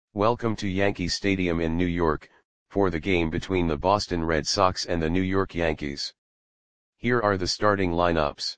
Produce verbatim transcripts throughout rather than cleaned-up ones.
Welcome to Yankee Stadium in New York, for the game between the Boston Red Sox and the New York Yankees. Here are the starting lineups.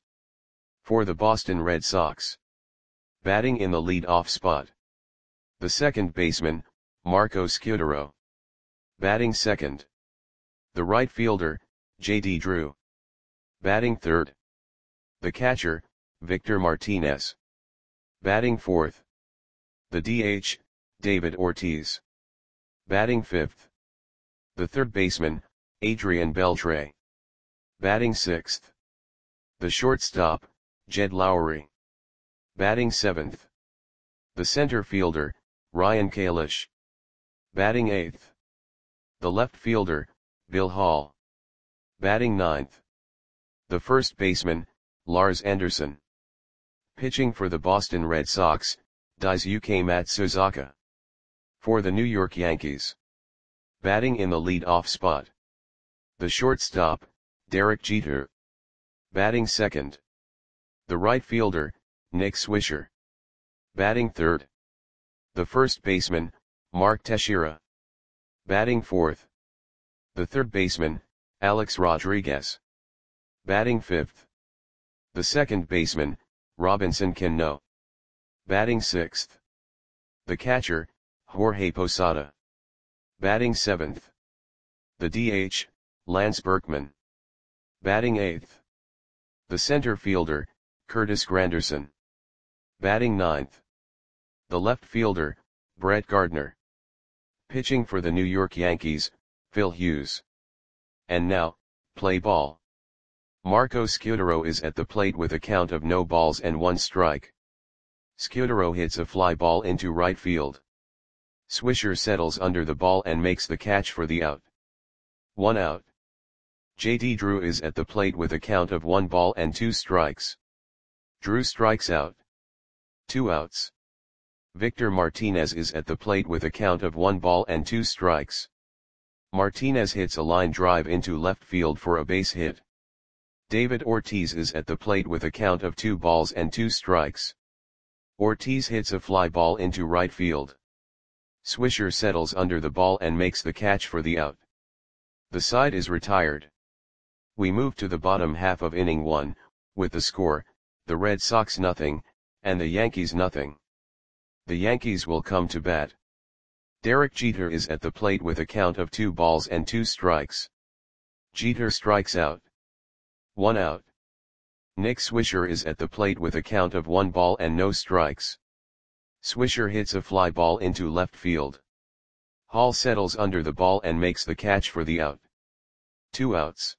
For the Boston Red Sox. Batting in the lead-off spot. The second baseman, Marco Scutaro. Batting second. The right fielder, J D Drew. Batting third. The catcher, Victor Martinez. Batting fourth. The D H, David Ortiz. Batting fifth. The third baseman, Adrian Beltre. Batting sixth. The shortstop, Jed Lowrie. Batting seventh. The center fielder, Ryan Kalish. Batting eighth. The left fielder, Bill Hall. Batting ninth. The first baseman, Lars Anderson. Pitching for the Boston Red Sox, Daisuke Matsuzaka. For the New York Yankees. Batting in the lead-off spot. The shortstop, Derek Jeter. Batting second. The right fielder, Nick Swisher. Batting third. The first baseman, Mark Teixeira. Batting fourth. The third baseman, Alex Rodriguez. Batting fifth. The second baseman, Robinson Cano. Batting sixth. The catcher, Jorge Posada. Batting seventh. The D H, Lance Berkman. Batting eighth. The center fielder, Curtis Granderson. Batting ninth. The left fielder, Brett Gardner. Pitching for the New York Yankees, Phil Hughes. And now, play ball. Marco Scutaro is at the plate with a count of no balls and one strike. Scutaro hits a fly ball into right field. Swisher settles under the ball and makes the catch for the out. One out. J D Drew is at the plate with a count of one ball and two strikes. Drew strikes out. Two outs. Victor Martinez is at the plate with a count of one ball and two strikes. Martinez hits a line drive into left field for a base hit. David Ortiz is at the plate with a count of two balls and two strikes. Ortiz hits a fly ball into right field. Swisher settles under the ball and makes the catch for the out. The side is retired. We move to the bottom half of inning one, with the score, the Red Sox nothing, and the Yankees nothing. The Yankees will come to bat. Derek Jeter is at the plate with a count of two balls and two strikes. Jeter strikes out. One out. Nick Swisher is at the plate with a count of one ball and no strikes. Swisher hits a fly ball into left field. Hall settles under the ball and makes the catch for the out. Two outs.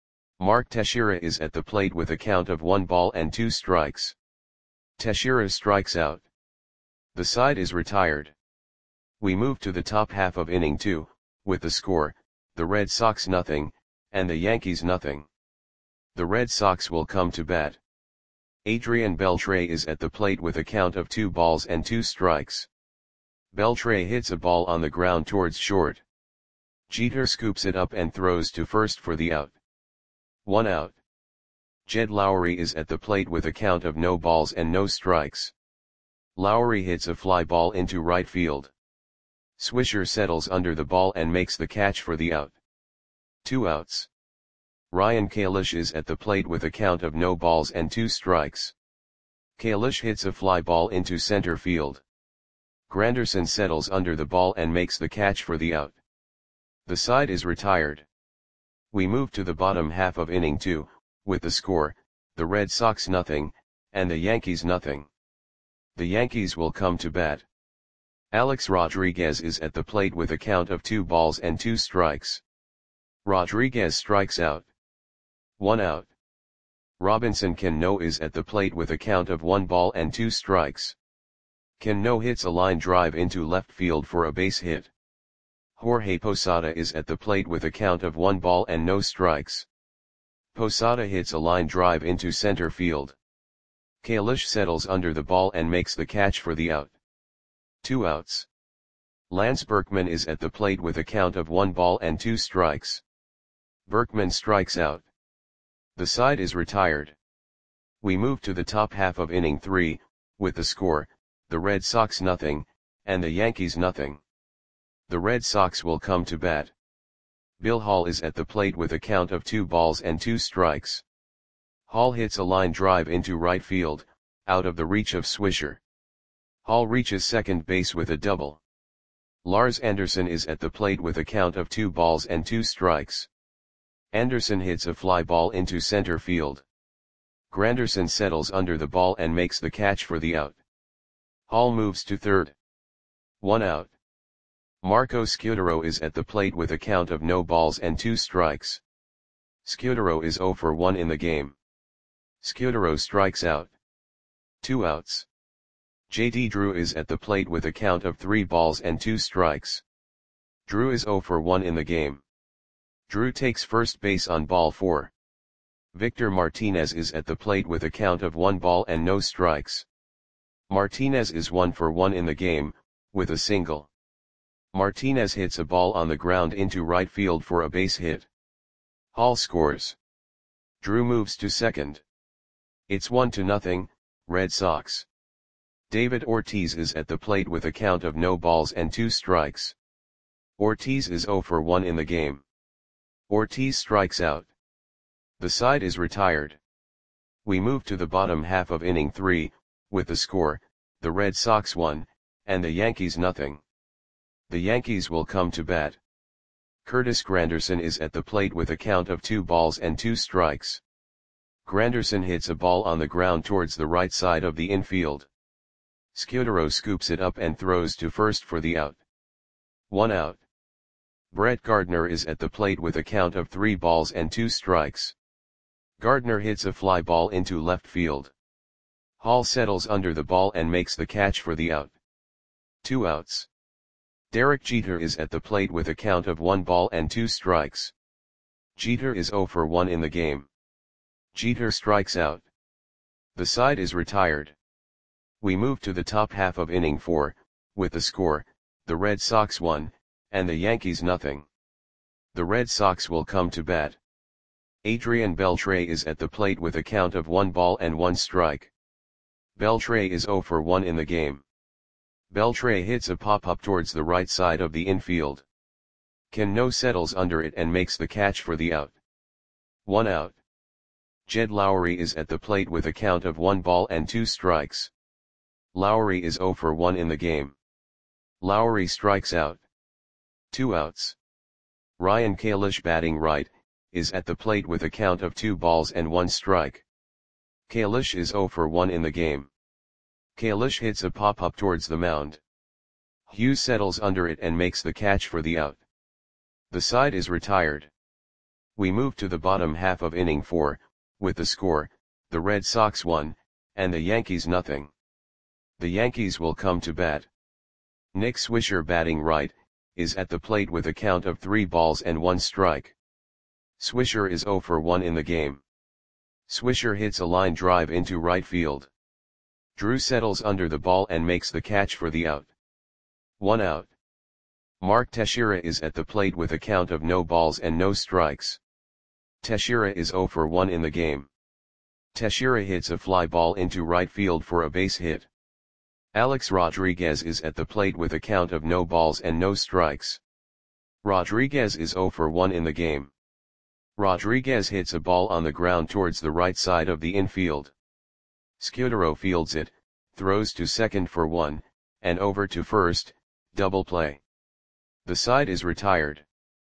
Mark Teixeira is at the plate with a count of one ball and two strikes. Teixeira strikes out. The side is retired. We move to the top half of inning two, with the score, the Red Sox nothing, and the Yankees nothing. The Red Sox will come to bat. Adrian Beltre is at the plate with a count of two balls and two strikes. Beltre hits a ball on the ground towards short. Jeter scoops it up and throws to first for the out. One out. Jed Lowrie is at the plate with a count of no balls and no strikes. Lowrie hits a fly ball into right field. Swisher settles under the ball and makes the catch for the out. Two outs. Ryan Kalish is at the plate with a count of no balls and two strikes. Kalish hits a fly ball into center field. Granderson settles under the ball and makes the catch for the out. The side is retired. We move to the bottom half of inning two, with the score, the Red Sox nothing, and the Yankees nothing. The Yankees will come to bat. Alex Rodriguez is at the plate with a count of two balls and two strikes. Rodriguez strikes out. One out. Robinson Cano is at the plate with a count of one ball and two strikes. Cano hits a line drive into left field for a base hit. Jorge Posada is at the plate with a count of one ball and no strikes. Posada hits a line drive into center field. Kalish settles under the ball and makes the catch for the out. Two outs. Lance Berkman is at the plate with a count of one ball and two strikes. Berkman strikes out. The side is retired. We move to the top half of inning three, with the score, the Red Sox nothing, and the Yankees nothing. The Red Sox will come to bat. Bill Hall is at the plate with a count of two balls and two strikes. Hall hits a line drive into right field, out of the reach of Swisher. Hall reaches second base with a double. Lars Anderson is at the plate with a count of two balls and two strikes. Anderson hits a fly ball into center field. Granderson settles under the ball and makes the catch for the out. Hall moves to third. One out. Marco Scutaro is at the plate with a count of no balls and two strikes. Scutaro is zero for one in the game. Scutaro strikes out. Two outs. J D Drew is at the plate with a count of three balls and two strikes. Drew is zero for one in the game. Drew takes first base on ball four. Victor Martinez is at the plate with a count of one ball and no strikes. Martinez is one for one in the game, with a single. Martinez hits a ball on the ground into right field for a base hit. Hall scores. Drew moves to second. It's one to nothing, Red Sox. David Ortiz is at the plate with a count of no balls and two strikes. Ortiz is zero for one in the game. Ortiz strikes out. The side is retired. We move to the bottom half of inning three, with the score, the Red Sox one, and the Yankees nothing. The Yankees will come to bat. Curtis Granderson is at the plate with a count of two balls and two strikes. Granderson hits a ball on the ground towards the right side of the infield. Scutaro scoops it up and throws to first for the out. One out. Brett Gardner is at the plate with a count of three balls and two strikes. Gardner hits a fly ball into left field. Hall settles under the ball and makes the catch for the out. Two outs. Derek Jeter is at the plate with a count of one ball and two strikes. Jeter is zero for one in the game. Jeter strikes out. The side is retired. We move to the top half of inning four, with the score, the Red Sox one, and the Yankees nothing. The Red Sox will come to bat. Adrian Beltre is at the plate with a count of one ball and one strike. Beltre is zero for one in the game. Beltre hits a pop-up towards the right side of the infield. Cano settles under it and makes the catch for the out. One out. Jed Lowry is at the plate with a count of one ball and two strikes. Lowry is zero for one in the game. Lowry strikes out. Two outs. Ryan Kalish, batting right, is at the plate with a count of two balls and one strike. Kalish is zero for one in the game. Kalish hits a pop-up towards the mound. Hughes settles under it and makes the catch for the out. The side is retired. We move to the bottom half of inning four, with the score, the Red Sox one, and the Yankees nothing. The Yankees will come to bat. Nick Swisher, batting right, is at the plate with a count of three balls and one strike. Swisher is zero for one in the game. Swisher hits a line drive into right field. Drew settles under the ball and makes the catch for the out. One out. Mark Teixeira is at the plate with a count of no balls and no strikes. Teixeira is zero for one in the game. Teixeira hits a fly ball into right field for a base hit. Alex Rodriguez is at the plate with a count of no balls and no strikes. Rodriguez is zero for one in the game. Rodriguez hits a ball on the ground towards the right side of the infield. Scutaro fields it, throws to second for one, and over to first, double play. The side is retired.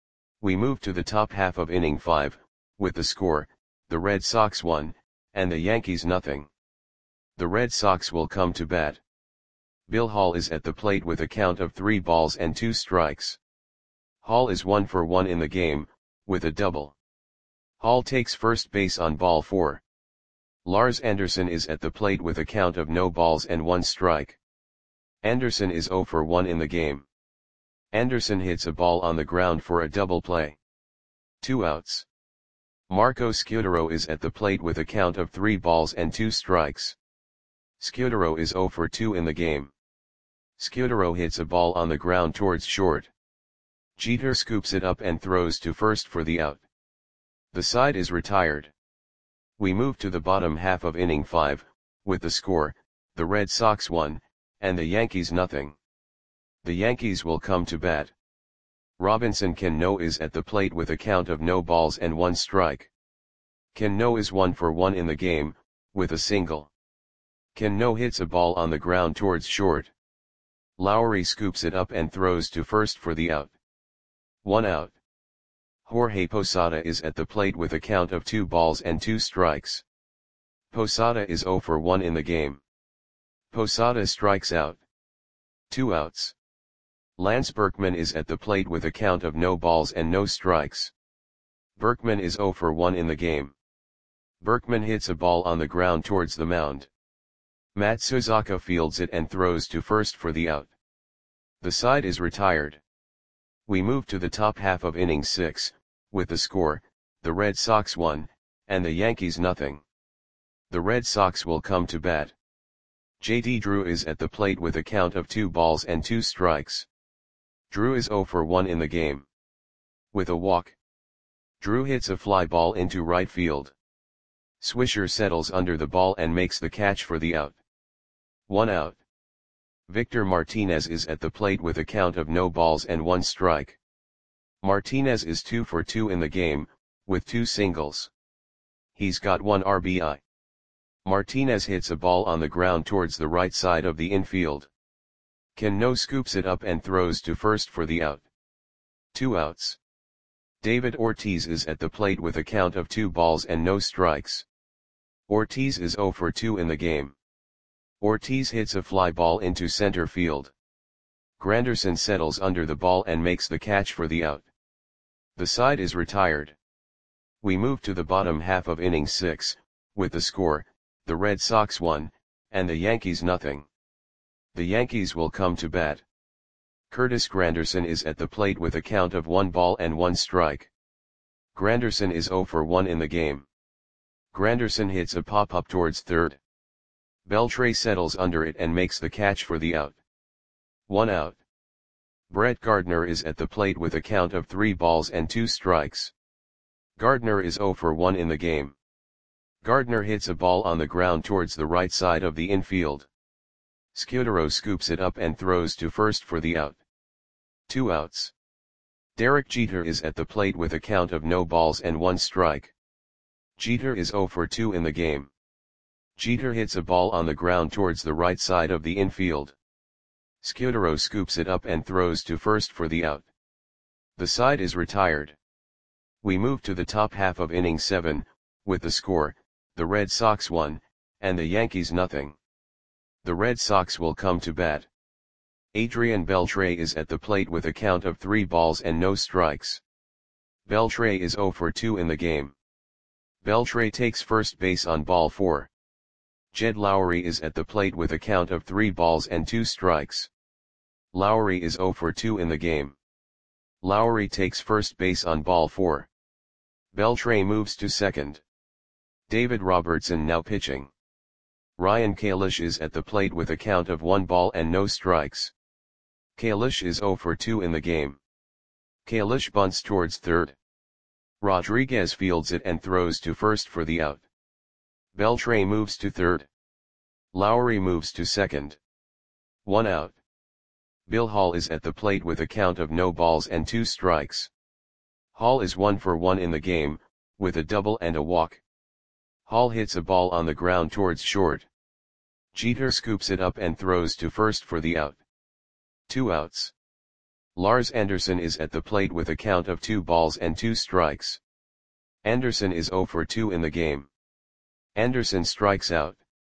We move to the top half of inning five, with the score, the Red Sox one, and the Yankees nothing. The Red Sox will come to bat. Bill Hall is at the plate with a count of three balls and two strikes. Hall is one for one in the game, with a double. Hall takes first base on ball four. Lars Anderson is at the plate with a count of no balls and one strike. Anderson is zero for one in the game. Anderson hits a ball on the ground for a double play. Two outs. Marco Scutaro is at the plate with a count of three balls and two strikes. Scutaro is zero for two in the game. Scutaro hits a ball on the ground towards short. Jeter scoops it up and throws to first for the out. The side is retired. We move to the bottom half of inning five, with the score, the Red Sox one, and the Yankees nothing. The Yankees will come to bat. Robinson Cano is at the plate with a count of no balls and one strike. Cano is one for one in the game, with a single. Cano hits a ball on the ground towards short. Lowry scoops it up and throws to first for the out. One out. Jorge Posada is at the plate with a count of two balls and two strikes. Posada is zero for one in the game. Posada strikes out. Two outs. Lance Berkman is at the plate with a count of no balls and no strikes. Berkman is zero for one in the game. Berkman hits a ball on the ground towards the mound. Matsuzaka fields it and throws to first for the out. The side is retired. We move to the top half of inning six, with the score, the Red Sox one, and the Yankees nothing. The Red Sox will come to bat. J D Drew is at the plate with a count of two balls and two strikes. Drew is zero for one in the game. With a walk. Drew hits a fly ball into right field. Swisher settles under the ball and makes the catch for the out. One out. Victor Martinez is at the plate with a count of no balls and one strike. Martinez is two for two in the game, with two singles. He's got one R B I. Martinez hits a ball on the ground towards the right side of the infield. Cano scoops it up and throws to first for the out. Two outs. David Ortiz is at the plate with a count of two balls and no strikes. Ortiz is zero for two in the game. Ortiz hits a fly ball into center field. Granderson settles under the ball and makes the catch for the out. The side is retired. We move to the bottom half of inning six, with the score, the Red Sox one, and the Yankees nothing. The Yankees will come to bat. Curtis Granderson is at the plate with a count of one ball and one strike. Granderson is zero for one in the game. Granderson hits a pop-up towards third. Beltre settles under it and makes the catch for the out. One out. Brett Gardner is at the plate with a count of three balls and two strikes. Gardner is zero for one in the game. Gardner hits a ball on the ground towards the right side of the infield. Scudero scoops it up and throws to first for the out. Two outs. Derek Jeter is at the plate with a count of no balls and one strike. Jeter is zero for two in the game. Jeter hits a ball on the ground towards the right side of the infield. Scudero scoops it up and throws to first for the out. The side is retired. We move to the top half of inning seven, with the score, the Red Sox one, and the Yankees nothing. The Red Sox will come to bat. Adrian Beltre is at the plate with a count of three balls and no strikes. Beltre is zero for two in the game. Beltre takes first base on ball four. Jed Lowry is at the plate with a count of three balls and two strikes. Lowry is zero for two in the game. Lowry takes first base on ball four. Beltre moves to second. David Robertson now pitching. Ryan Kalish is at the plate with a count of one ball and no strikes. Kalish is zero for two in the game. Kalish bunts towards third. Rodriguez fields it and throws to first for the out. Beltre moves to third. Lowry moves to second. One out. Bill Hall is at the plate with a count of no balls and two strikes. Hall is one for one in the game, with a double and a walk. Hall hits a ball on the ground towards short. Jeter scoops it up and throws to first for the out. Two outs. Lars Anderson is at the plate with a count of two balls and two strikes. Anderson is zero for two in the game. Anderson strikes out.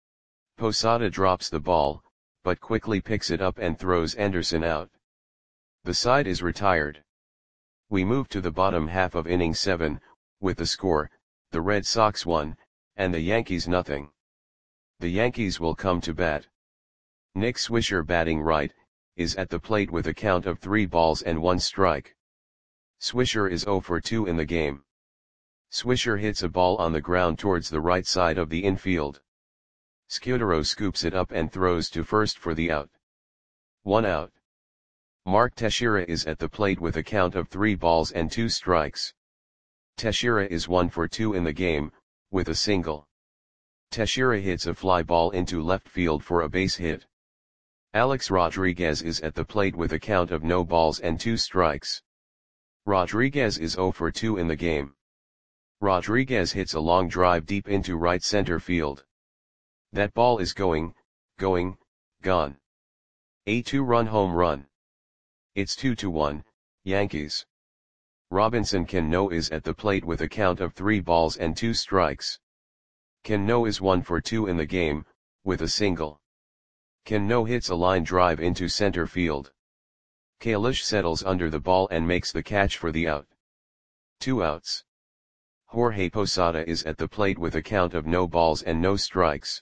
Posada drops the ball, but quickly picks it up and throws Anderson out. The side is retired. We move to the bottom half of inning seven, with the score, the Red Sox one, and the Yankees nothing. The Yankees will come to bat. Nick Swisher batting right, is at the plate with a count of three balls and one strike. Swisher is zero for two in the game. Swisher hits a ball on the ground towards the right side of the infield. Scudero scoops it up and throws to first for the out. One out. Mark Teixeira is at the plate with a count of three balls and two strikes. Teixeira is one for two in the game, with a single. Teixeira hits a fly ball into left field for a base hit. Alex Rodriguez is at the plate with a count of no balls and two strikes. Rodriguez is zero for two in the game. Rodriguez hits a long drive deep into right center field. That ball is going, going, gone. A two-run home run. It's two to one, Yankees. Robinson Cano is at the plate with a count of three balls and two strikes. Cano is one for two in the game, with a single. Cano hits a line drive into center field. Kalish settles under the ball and makes the catch for the out. Two outs. Jorge Posada is at the plate with a count of no balls and no strikes.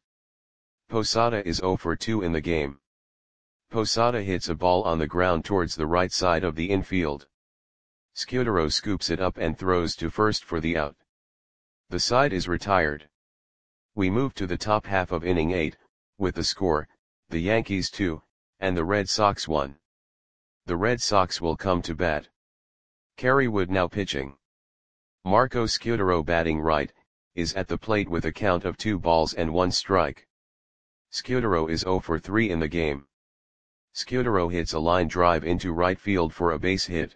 Posada is zero for two in the game. Posada hits a ball on the ground towards the right side of the infield. Scudero scoops it up and throws to first for the out. The side is retired. We move to the top half of inning eight, with the score, the Yankees two, and the Red Sox one. The Red Sox will come to bat. Kerry Wood now pitching. Marco Scudero batting right, is at the plate with a count of two balls and one strike. Scudero is zero for three in the game. Scudero hits a line drive into right field for a base hit.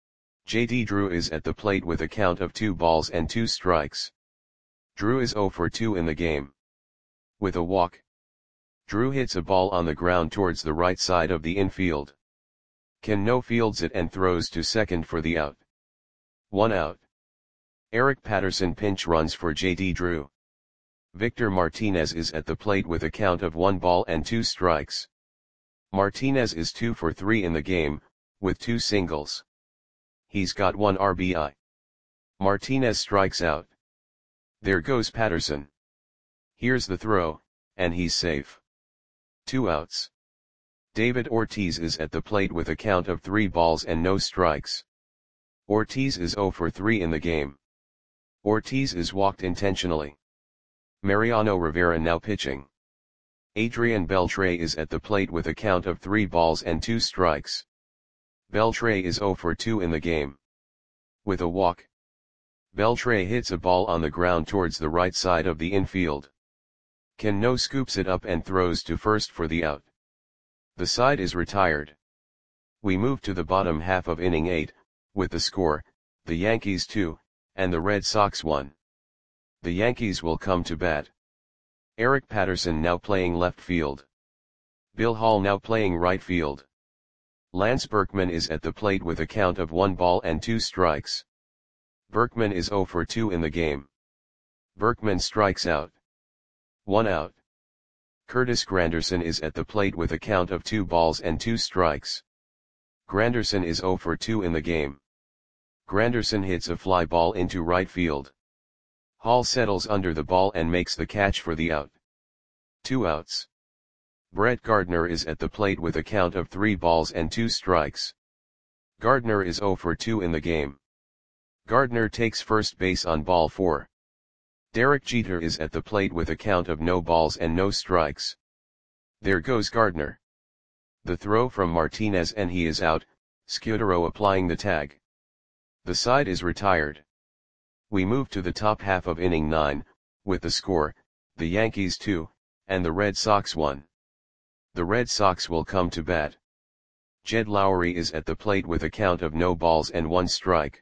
J D Drew is at the plate with a count of two balls and two strikes. Drew is zero for two in the game. With a walk. Drew hits a ball on the ground towards the right side of the infield. Cano fields it and throws to second for the out. One out. Eric Patterson pinch runs for J D Drew. Victor Martinez is at the plate with a count of one ball and two strikes. Martinez is two for three in the game, with two singles. He's got one R B I. Martinez strikes out. There goes Patterson. Here's the throw, and he's safe. Two outs. David Ortiz is at the plate with a count of three balls and no strikes. Ortiz is zero for three in the game. Ortiz is walked intentionally. Mariano Rivera now pitching. Adrian Beltre is at the plate with a count of three balls and two strikes. Beltre is zero for two in the game. With a walk. Beltre hits a ball on the ground towards the right side of the infield. Cano scoops it up and throws to first for the out. The side is retired. We move to the bottom half of inning eight, with the score, the Yankees two, and the Red Sox one. The Yankees will come to bat. Eric Patterson now playing left field. Bill Hall now playing right field. Lance Berkman is at the plate with a count of one ball and two strikes. Berkman is zero for two in the game. Berkman strikes out. One out. Curtis Granderson is at the plate with a count of two balls and two strikes. Granderson is zero for two in the game. Granderson hits a fly ball into right field. Hall settles under the ball and makes the catch for the out. Two outs. Brett Gardner is at the plate with a count of three balls and two strikes. Gardner is zero for two in the game. Gardner takes first base on ball four. Derek Jeter is at the plate with a count of no balls and no strikes. There goes Gardner. The throw from Martinez and he is out, Scudero applying the tag. The side is retired. We move to the top half of inning nine, with the score, the Yankees two, and the Red Sox one. The Red Sox will come to bat. Jed Lowry is at the plate with a count of no balls and one strike.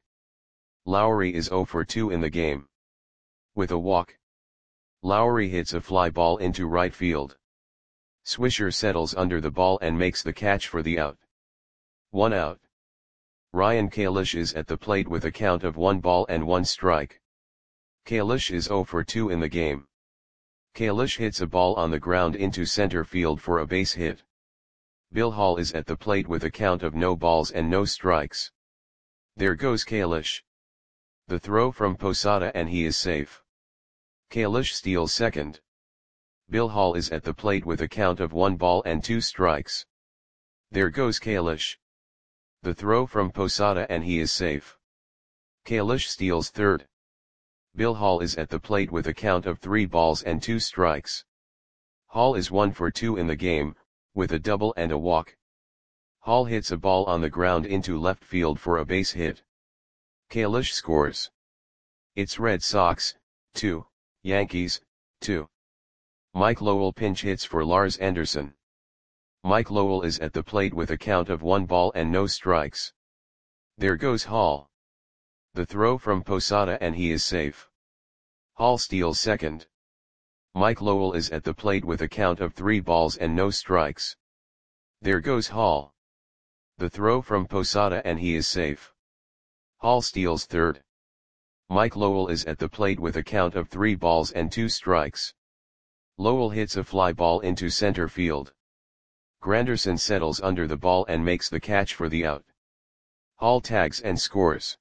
Lowry is zero for two in the game. With a walk. Lowry hits a fly ball into right field. Swisher settles under the ball and makes the catch for the out. One out. Ryan Kalish is at the plate with a count of one ball and one strike. Kalish is zero for two in the game. Kalish hits a ball on the ground into center field for a base hit. Bill Hall is at the plate with a count of no balls and no strikes. There goes Kalish. The throw from Posada and he is safe. Kalish steals second. Bill Hall is at the plate with a count of one ball and two strikes. There goes Kalish. The throw from Posada and he is safe. Kalish steals third. Bill Hall is at the plate with a count of three balls and two strikes. Hall is one for two in the game, with a double and a walk. Hall hits a ball on the ground into left field for a base hit. Kalish scores. It's Red Sox, two, Yankees, two. Mike Lowell pinch hits for Lars Anderson. Mike Lowell is at the plate with a count of one ball and no strikes. There goes Hall. The throw from Posada and he is safe. Hall steals second. Mike Lowell is at the plate with a count of three balls and no strikes. There goes Hall. The throw from Posada and he is safe. Hall steals third. Mike Lowell is at the plate with a count of three balls and two strikes. Lowell hits a fly ball into center field. Granderson settles under the ball and makes the catch for the out. Hall tags and scores.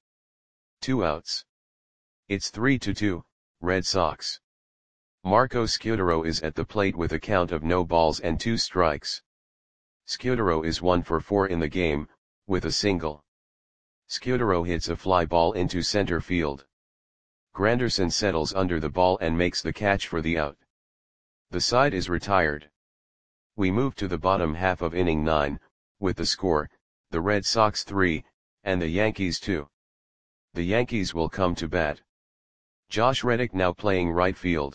Two outs. It's three to two, Red Sox. Marco Scutaro is at the plate with a count of no balls and two strikes. Scutaro is one for four in the game, with a single. Scutaro hits a fly ball into center field. Granderson settles under the ball and makes the catch for the out. The side is retired. We move to the bottom half of inning nine, with the score, the Red Sox three, and the Yankees two. The Yankees will come to bat. Josh Reddick now playing right field.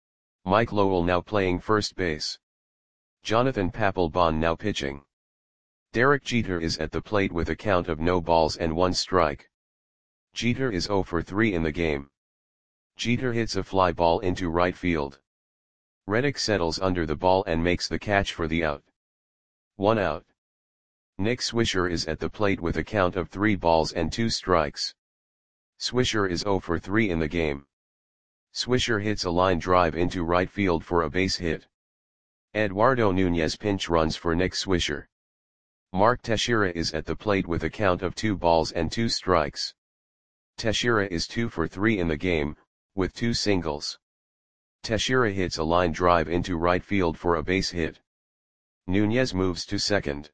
Mike Lowell now playing first base. Jonathan Papelbon now pitching. Derek Jeter is at the plate with a count of no balls and one strike. Jeter is zero for three in the game. Jeter hits a fly ball into right field. Reddick settles under the ball and makes the catch for the out. One out. Nick Swisher is at the plate with a count of three balls and two strikes. Swisher is zero for three in the game. Swisher hits a line drive into right field for a base hit. Eduardo Nunez pinch runs for Nick Swisher. Mark Teixeira is at the plate with a count of two balls and two strikes. Teixeira is two for three in the game, with two singles. Teixeira hits a line drive into right field for a base hit. Nunez moves to second.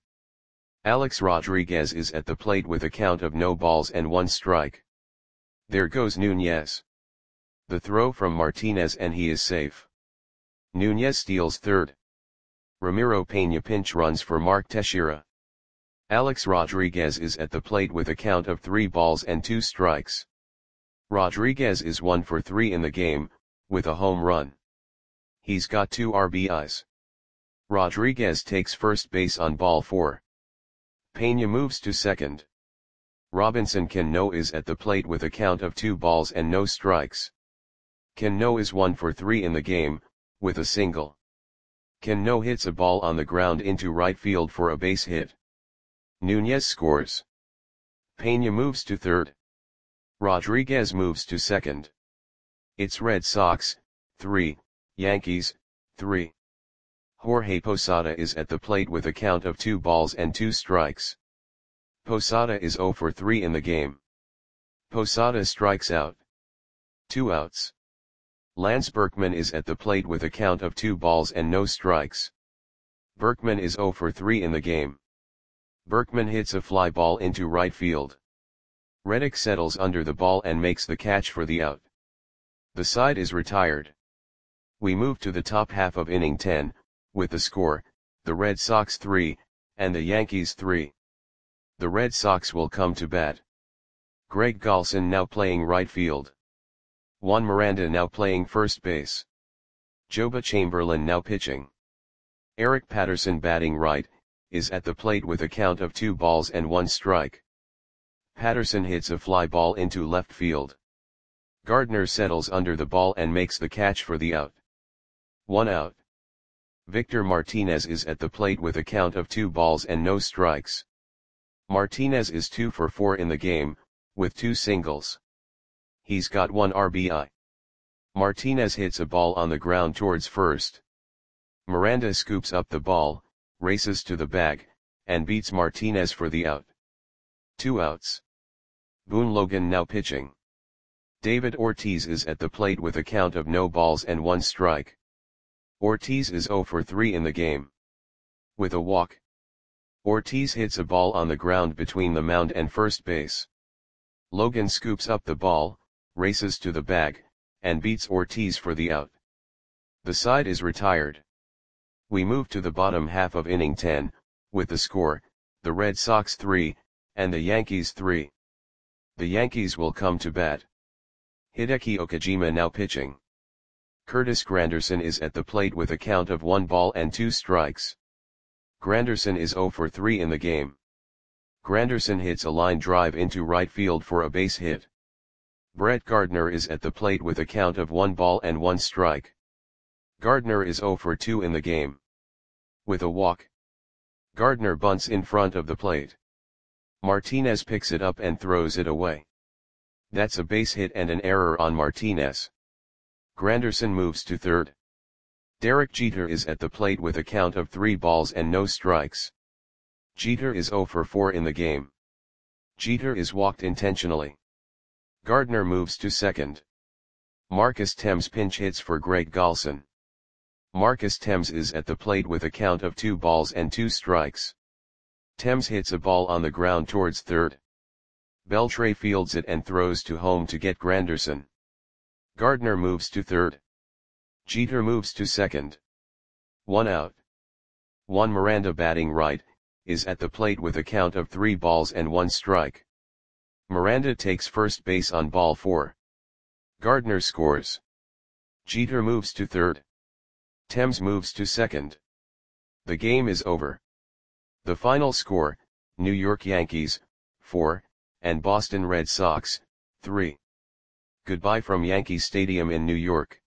Alex Rodriguez is at the plate with a count of no balls and one strike. There goes Nunez. The throw from Martinez and he is safe. Nunez steals third. Ramiro Pena pinch runs for Mark Teixeira. Alex Rodriguez is at the plate with a count of three balls and two strikes. Rodriguez is one for three in the game, with a home run. He's got two R B Is. Rodriguez takes first base on ball four. Pena moves to second. Robinson Cano is at the plate with a count of two balls and no strikes. Cano is one for three in the game, with a single. Cano hits a ball on the ground into right field for a base hit. Nunez scores. Pena moves to third. Rodriguez moves to second. It's Red Sox, three, Yankees, three. Jorge Posada is at the plate with a count of two balls and two strikes. Posada is zero for three in the game. Posada strikes out. Two outs. Lance Berkman is at the plate with a count of two balls and no strikes. Berkman is zero for three in the game. Berkman hits a fly ball into right field. Reddick settles under the ball and makes the catch for the out. The side is retired. We move to the top half of inning ten, with the score, the Red Sox three, and the Yankees three. The Red Sox will come to bat. Greg Golson now playing right field. Juan Miranda now playing first base. Joba Chamberlain now pitching. Eric Patterson batting right, is at the plate with a count of two balls and one strike. Patterson hits a fly ball into left field. Gardner settles under the ball and makes the catch for the out. One out. Victor Martinez is at the plate with a count of two balls and no strikes. Martinez is two for four in the game, with two singles. He's got one R B I. Martinez hits a ball on the ground towards first. Miranda scoops up the ball, races to the bag, and beats Martinez for the out. Two outs. Boone Logan now pitching. David Ortiz is at the plate with a count of no balls and one strike. Ortiz is zero for three in the game. With a walk. Ortiz hits a ball on the ground between the mound and first base. Logan scoops up the ball, races to the bag, and beats Ortiz for the out. The side is retired. We move to the bottom half of inning ten, with the score, the Red Sox three, and the Yankees three. The Yankees will come to bat. Hideki Okajima now pitching. Curtis Granderson is at the plate with a count of one ball and two strikes. Granderson is zero for three in the game. Granderson hits a line drive into right field for a base hit. Brett Gardner is at the plate with a count of one ball and one strike. Gardner is zero for two in the game. With a walk, Gardner bunts in front of the plate. Martinez picks it up and throws it away. That's a base hit and an error on Martinez. Granderson moves to third. Derek Jeter is at the plate with a count of three balls and no strikes. Jeter is zero for four in the game. Jeter is walked intentionally. Gardner moves to second. Marcus Thames pinch hits for Greg Golson. Marcus Thames is at the plate with a count of two balls and two strikes. Thames hits a ball on the ground towards third. Beltre fields it and throws to home to get Granderson. Gardner moves to third. Jeter moves to second. One out. Juan Miranda, batting right, is at the plate with a count of three balls and one strike. Miranda takes first base on ball four. Gardner scores. Jeter moves to third. Thames moves to second. The game is over. The final score, New York Yankees, four, and Boston Red Sox, three. Goodbye from Yankee Stadium in New York.